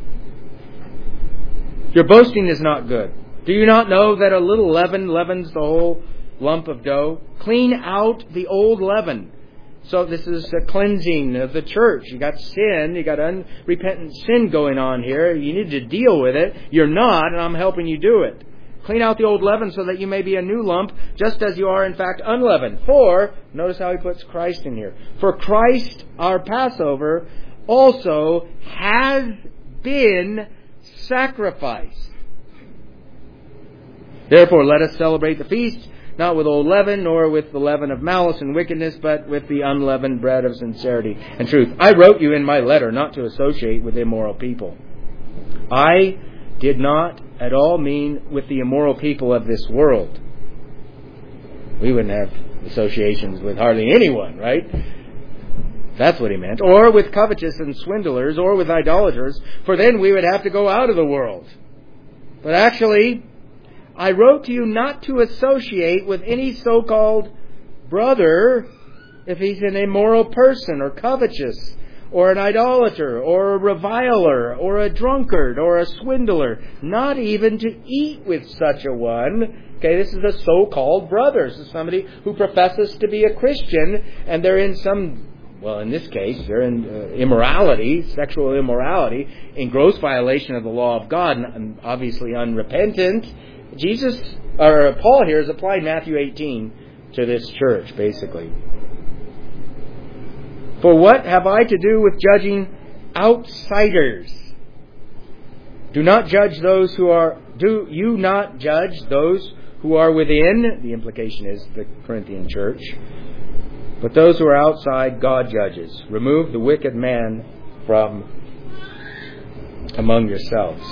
Your boasting is not good. Do you not know that a little leaven leavens the whole lump of dough? Clean out the old leaven. So this is a cleansing of the church. You got sin, you got unrepentant sin going on here. You need to deal with it. You're not, and I'm helping you do it. Clean out the old leaven so that you may be a new lump, just as you are in fact unleavened. For, notice how he puts Christ in here. For Christ, our Passover, also has been sacrificed. Therefore, let us celebrate the feast, not with old leaven, nor with the leaven of malice and wickedness, but with the unleavened bread of sincerity and truth. I wrote you in my letter not to associate with immoral people. I did not at all mean with the immoral people of this world. We wouldn't have associations with hardly anyone, right? That's what he meant. Or with covetous and swindlers, or with idolaters, for then we would have to go out of the world. But actually, I wrote to you not to associate with any so-called brother if he's an immoral person or covetous or an idolater or a reviler or a drunkard or a swindler. Not even to eat with such a one. Okay, this is a so-called brother. This is somebody who professes to be a Christian and they're in some, well, in this case, they're in uh, immorality, sexual immorality, in gross violation of the law of God, and obviously unrepentant. Jesus, or Paul here, is applying Matthew eighteen to this church, basically. For what have I to do with judging outsiders? Do not judge those who are, do you not judge those who are within? The implication is the Corinthian church. But those who are outside, God judges. Remove the wicked man from among yourselves.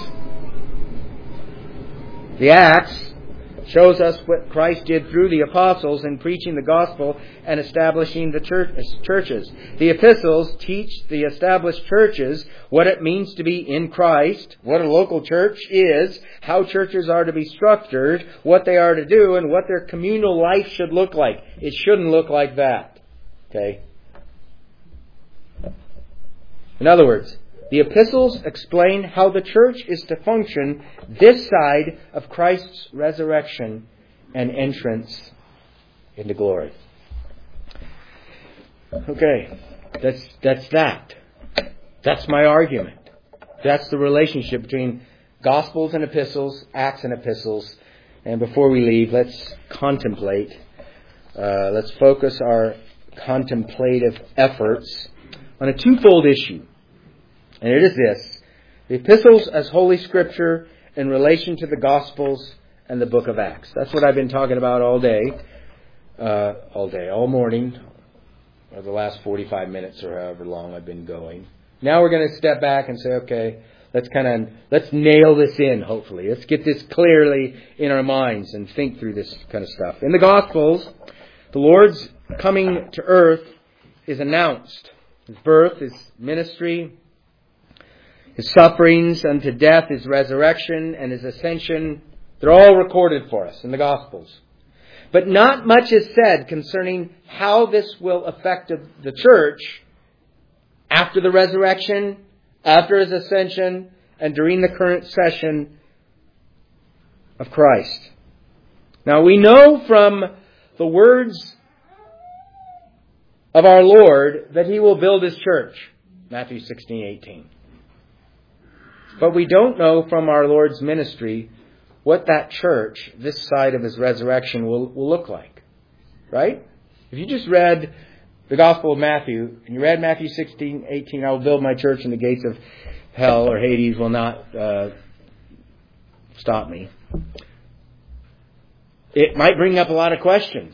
The Acts shows us what Christ did through the apostles in preaching the gospel and establishing the church, churches. The epistles teach the established churches what it means to be in Christ, what a local church is, how churches are to be structured, what they are to do, and what their communal life should look like. It shouldn't look like that. Okay? In other words, the epistles explain how the church is to function this side of Christ's resurrection and entrance into glory. Okay, that's that's that. That's my argument. That's the relationship between Gospels and epistles, Acts and epistles. And before we leave, let's contemplate. Uh, let's focus our contemplative efforts on a twofold issue. And it is this: the epistles as Holy Scripture in relation to the Gospels and the book of Acts. That's what I've been talking about all day. uh, all day, all morning, or the last forty-five minutes or however long I've been going. Now we're going to step back and say, okay, let's kind of, let's nail this in, hopefully. Let's get this clearly in our minds and think through this kind of stuff. In the Gospels, the Lord's coming to earth is announced. His birth, His ministry, His sufferings unto death, His resurrection, and His ascension, they're all recorded for us in the Gospels. But not much is said concerning how this will affect the church after the resurrection, after His ascension, and during the current session of Christ. Now we know from the words of our Lord that He will build His church. Matthew sixteen eighteen. But we don't know from our Lord's ministry what that church, this side of His resurrection, will, will look like. Right? If you just read the Gospel of Matthew, and you read Matthew sixteen eighteen, I will build my church and the gates of hell or Hades will not uh, stop me. It might bring up a lot of questions.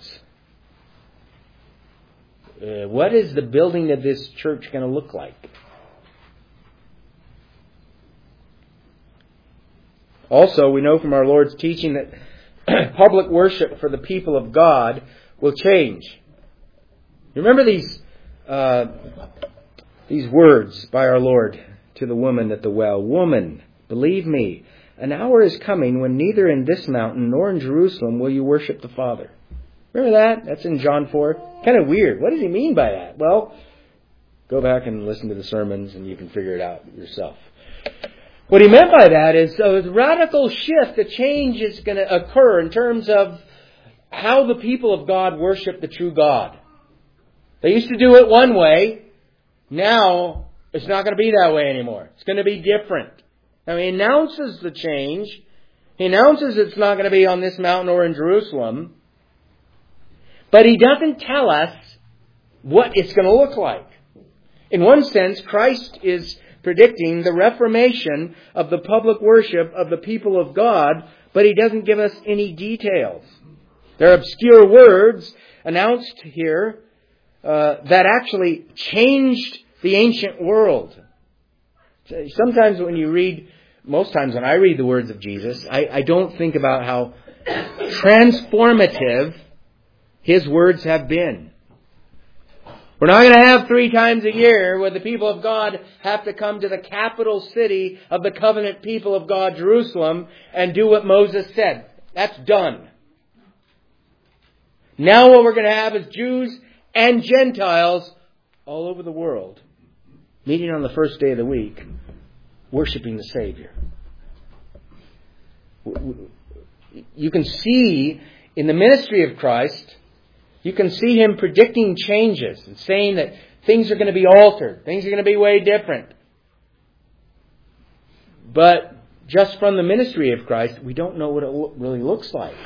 Uh, what is the building of this church going to look like? Also, we know from our Lord's teaching that public worship for the people of God will change. You remember these uh, these words by our Lord to the woman at the well. Woman, believe me, an hour is coming when neither in this mountain nor in Jerusalem will you worship the Father. Remember that? That's in John four. Kind of weird. What does He mean by that? Well, go back and listen to the sermons and you can figure it out yourself. What He meant by that is a radical shift, a change is going to occur in terms of how the people of God worship the true God. They used to do it one way. Now, it's not going to be that way anymore. It's going to be different. Now, He announces the change. He announces it's not going to be on this mountain or in Jerusalem. But He doesn't tell us what it's going to look like. In one sense, Christ is predicting the reformation of the public worship of the people of God, but He doesn't give us any details. There are obscure words announced here uh, that actually changed the ancient world. Sometimes when you read, most times when I read the words of Jesus, I, I don't think about how transformative His words have been. We're not going to have three times a year where the people of God have to come to the capital city of the covenant people of God, Jerusalem, and do what Moses said. That's done. Now what we're going to have is Jews and Gentiles all over the world meeting on the first day of the week, worshiping the Savior. You can see in the ministry of Christ, you can see Him predicting changes and saying that things are going to be altered. Things are going to be way different. But just from the ministry of Christ, we don't know what it really looks like.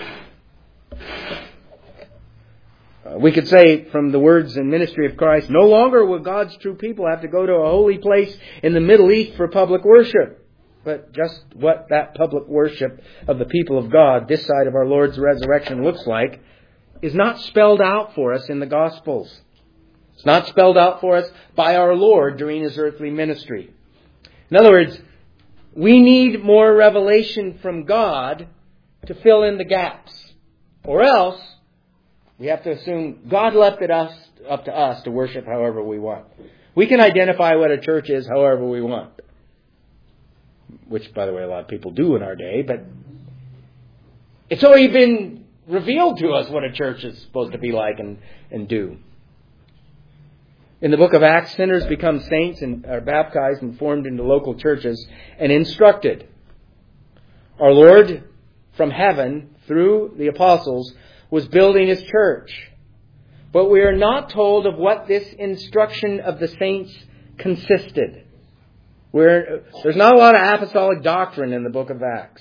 Uh, we could say from the words and ministry of Christ, no longer will God's true people have to go to a holy place in the Middle East for public worship. But just what that public worship of the people of God, this side of our Lord's resurrection, looks like, is not spelled out for us in the Gospels. It's not spelled out for us by our Lord during His earthly ministry. In other words, we need more revelation from God to fill in the gaps. Or else, we have to assume God left it us, up to us to worship however we want. We can identify what a church is however we want. Which, by the way, a lot of people do in our day. But it's already been revealed to us what a church is supposed to be like and, and do. In the book of Acts, sinners become saints and are baptized and formed into local churches and instructed. Our Lord from heaven, through the apostles, was building His church. But we are not told of what this instruction of the saints consisted. We're, there's not a lot of apostolic doctrine in the book of Acts.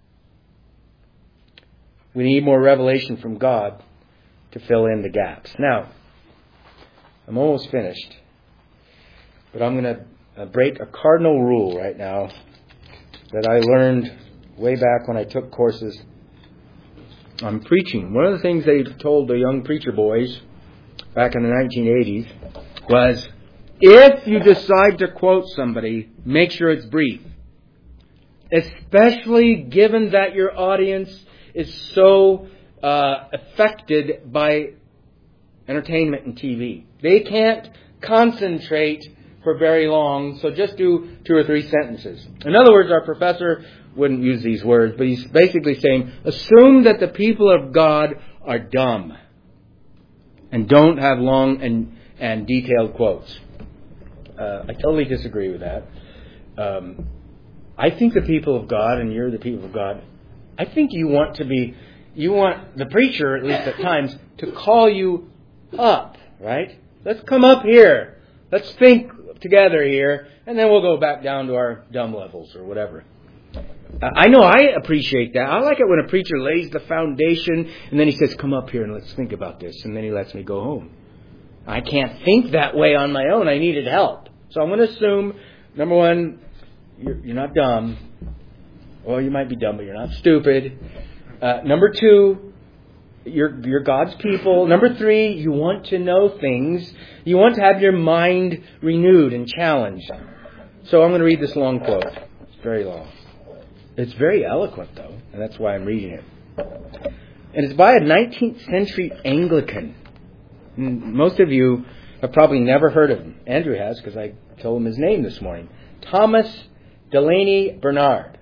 We need more revelation from God to fill in the gaps. Now, I'm almost finished. But I'm going to break a cardinal rule right now that I learned way back when I took courses on preaching. One of the things they told the young preacher boys back in the nineteen eighties was, if you decide to quote somebody, make sure it's brief. Especially given that your audience is so uh, affected by entertainment and T V. They can't concentrate for very long, so just do two or three sentences. In other words, our professor wouldn't use these words, but he's basically saying, assume that the people of God are dumb and don't have long and, and detailed quotes. Uh, I totally disagree with that. Um, I think the people of God, and you're the people of God, I think you want to be, you want the preacher, at least at times, to call you up, right? Let's come up here. Let's think together here, and then we'll go back down to our dumb levels or whatever. Uh, I know I appreciate that. I like it when a preacher lays the foundation, and then he says, come up here and let's think about this, and then he lets me go home. I can't think that way on my own. I needed help. So I'm going to assume, number one, you're, you're not dumb. Well, you might be dumb, but you're not stupid. Uh, number two, you're, you're God's people. Number three, you want to know things. You want to have your mind renewed and challenged. So I'm going to read this long quote. It's very long. It's very eloquent, though, and that's why I'm reading it. And it's by a nineteenth century Anglican. And most of you have probably never heard of him. Andrew has, because I told him his name this morning. Thomas Delaney Bernard.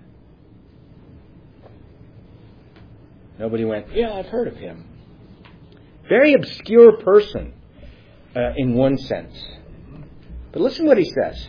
Nobody went, yeah, I've heard of him. Very obscure person uh, in one sense. But listen what he says.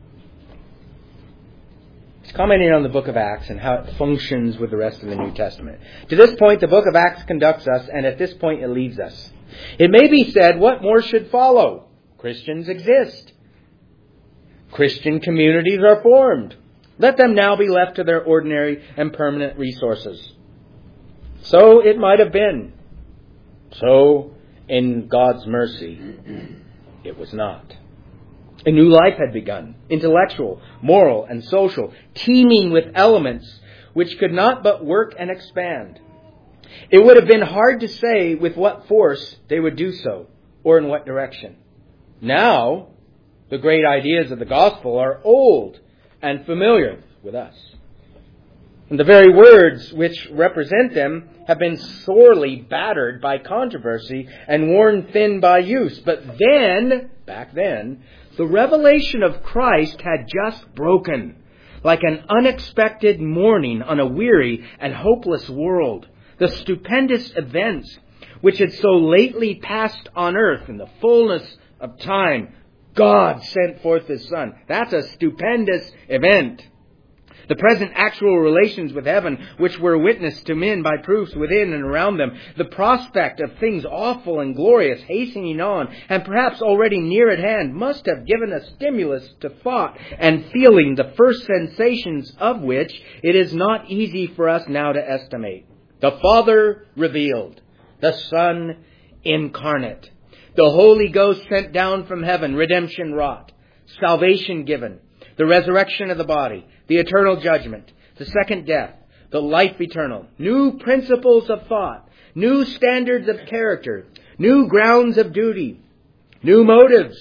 He's commenting on the book of Acts and how it functions with the rest of the New Testament. To this point, the book of Acts conducts us, and at this point it leaves us. It may be said, what more should follow? Christians exist. Christian communities are formed. Let them now be left to their ordinary and permanent resources. So it might have been. So, in God's mercy, it was not. A new life had begun, intellectual, moral, and social, teeming with elements which could not but work and expand. It would have been hard to say with what force they would do so, or in what direction. Now, the great ideas of the gospel are old and familiar with us. And the very words which represent them have been sorely battered by controversy and worn thin by use. But then, back then, the revelation of Christ had just broken, like an unexpected morning on a weary and hopeless world. The stupendous events which had so lately passed on earth in the fullness of time, God sent forth His Son. That's a stupendous event. The present actual relations with heaven, which were witnessed to men by proofs within and around them. The prospect of things awful and glorious hastening on, and perhaps already near at hand, must have given a stimulus to thought and feeling, the first sensations of which it is not easy for us now to estimate. The Father revealed, the Son incarnate, the Holy Ghost sent down from heaven, redemption wrought, salvation given, the resurrection of the body, the eternal judgment, the second death, the life eternal, new principles of thought, new standards of character, new grounds of duty, new motives.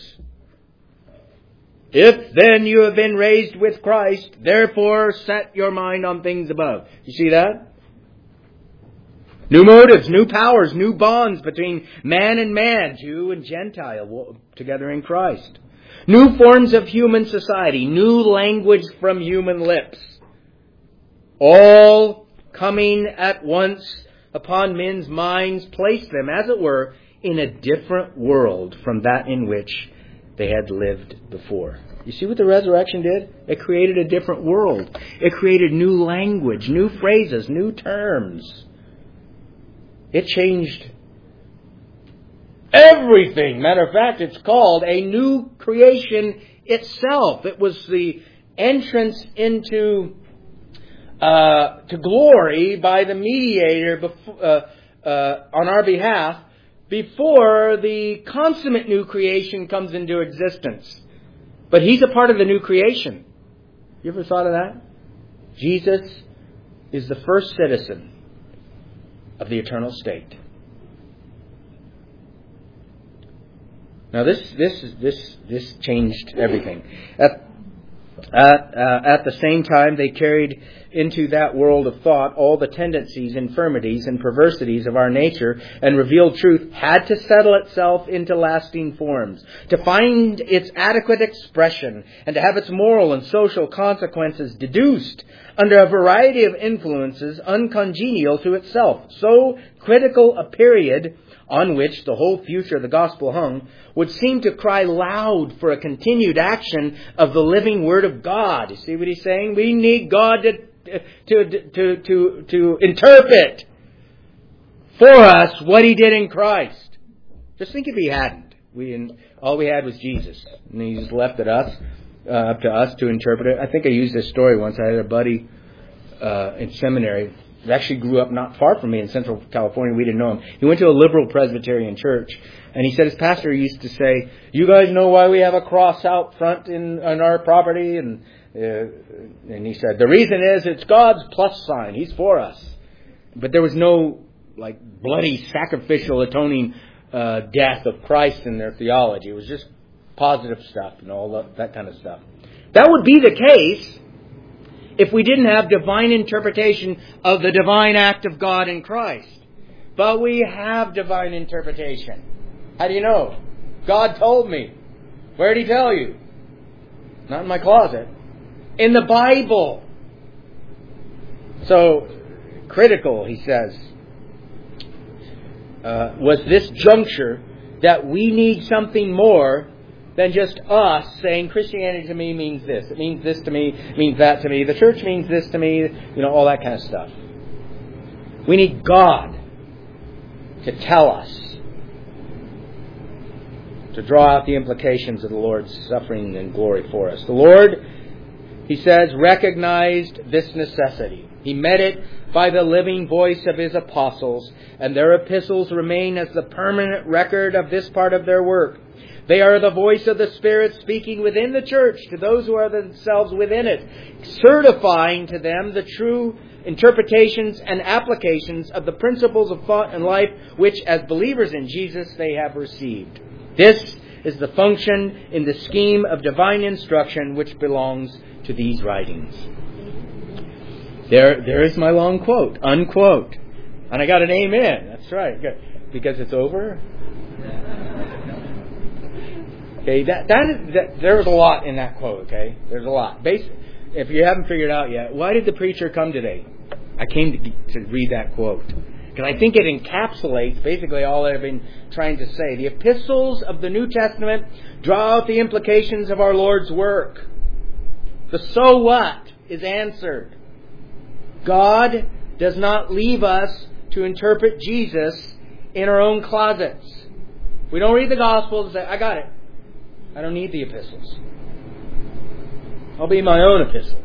If then you have been raised with Christ, therefore set your mind on things above. You see that? New motives, new powers, new bonds between man and man, Jew and Gentile, together in Christ. New forms of human society, new language from human lips. All coming at once upon men's minds, place them, as it were, in a different world from that in which they had lived before. You see what the resurrection did? It created a different world. It created new language, new phrases, new terms. It changed everything. Matter of fact, it's called a new creation itself. It was the entrance into uh, to glory by the mediator before, uh, uh, on our behalf before the consummate new creation comes into existence. But He's a part of the new creation. You ever thought of that? Jesus is the first citizen of the eternal state. Now this this this this changed everything. At at, uh, at the same time, they carried into that world of thought all the tendencies, infirmities, and perversities of our nature, and revealed truth had to settle itself into lasting forms, to find its adequate expression, and to have its moral and social consequences deduced under a variety of influences uncongenial to itself. So critical a period on which the whole future of the gospel hung would seem to cry loud for a continued action of the living Word of God. You see what he's saying? We need God to to to to, to interpret for us what He did in Christ. Just think if He hadn't. We all we had was Jesus, and He just left it us uh, up to us to interpret it. I think I used this story once. I had a buddy uh, in seminary. He actually grew up not far from me in Central California. We didn't know him. He went to a liberal Presbyterian church. And he said his pastor used to say, "You guys know why we have a cross out front in on our property?" And uh, and he said, "The reason is it's God's plus sign. He's for us." But there was no like bloody sacrificial atoning uh, death of Christ in their theology. It was just positive stuff and all that, that kind of stuff. That would be the case if we didn't have divine interpretation of the divine act of God in Christ. But we have divine interpretation. How do you know? God told me. Where did He tell you? Not in my closet. In the Bible. So, critical, he says, uh, was this juncture that we need something more than just us saying Christianity to me means this. It means this to me, it means that to me. The church means this to me. You know, all that kind of stuff. We need God to tell us, to draw out the implications of the Lord's suffering and glory for us. The Lord, he says, recognized this necessity. He met it by the living voice of His apostles, and their epistles remain as the permanent record of this part of their work. They are the voice of the Spirit speaking within the church to those who are themselves within it, certifying to them the true interpretations and applications of the principles of thought and life which, as believers in Jesus, they have received. This is the function in the scheme of divine instruction which belongs to these writings. There, there is my long quote, unquote. And I got an amen. That's right. Because it's over. Okay, that, that, is, that there was a lot in that quote, okay? There's a lot. Basically, if you haven't figured out yet, why did the preacher come today? I came to, to read that quote. Because I think it encapsulates basically all I've been trying to say. The epistles of the New Testament draw out the implications of our Lord's work. The so what is answered. God does not leave us to interpret Jesus in our own closets. We don't read the Gospels and say, I got it. I don't need the epistles. I'll be my own epistle.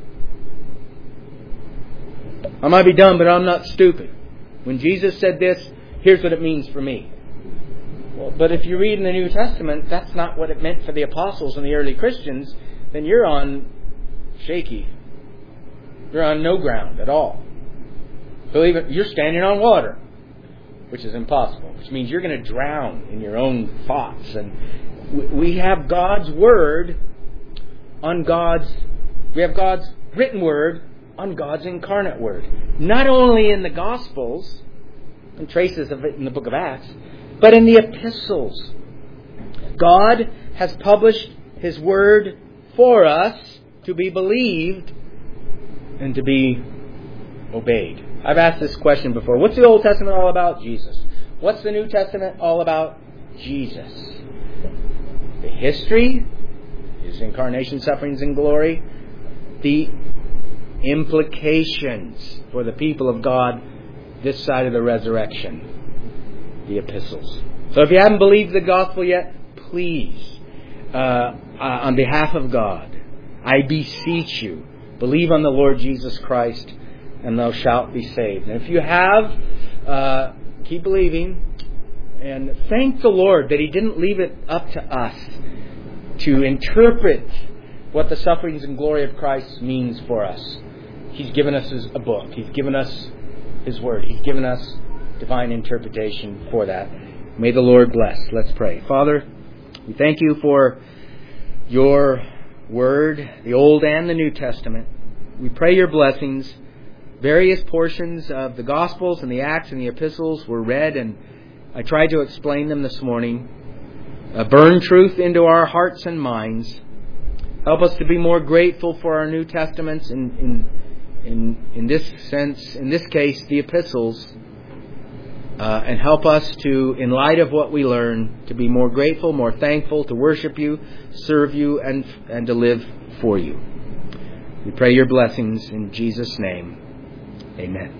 I might be dumb, but I'm not stupid. When Jesus said this, here's what it means for me. Well, but if you read in the New Testament, that's not what it meant for the apostles and the early Christians, then you're on shaky. You're on no ground at all. Believe it, you're standing on water, which is impossible, which means you're going to drown in your own thoughts. And we have God's Word on God's, we have God's written Word on God's incarnate Word. Not only in the Gospels, and traces of it in the book of Acts, but in the epistles. God has published His Word for us to be believed and to be obeyed. I've asked this question before. What's the Old Testament all about? Jesus. What's the New Testament all about? Jesus. The history, His incarnation, sufferings, and glory. The implications for the people of God this side of the resurrection. The epistles. So if you haven't believed the gospel yet, please, uh, uh, on behalf of God, I beseech you, believe on the Lord Jesus Christ, and thou shalt be saved. And if you have, uh, keep believing, and thank the Lord that He didn't leave it up to us to interpret what the sufferings and glory of Christ means for us. He's given us a book. He's given us His Word. He's given us divine interpretation for that. May the Lord bless. Let's pray. Father, we thank you for your Word, the Old and the New Testament. We pray your blessings. Various portions of the Gospels and the Acts and the Epistles were read, and I tried to explain them this morning. Uh, burn truth into our hearts and minds. Help us to be more grateful for our New Testaments, in, in, in, in this sense, in this case, the Epistles. Uh, and help us to, in light of what we learn, to be more grateful, more thankful, to worship you, serve you, and, and to live for you. We pray your blessings in Jesus' name. Amen.